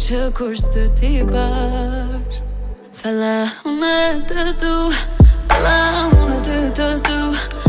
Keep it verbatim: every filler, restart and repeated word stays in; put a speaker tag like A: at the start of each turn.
A: që kur së ti bash Fella unë të du Fella unë të të du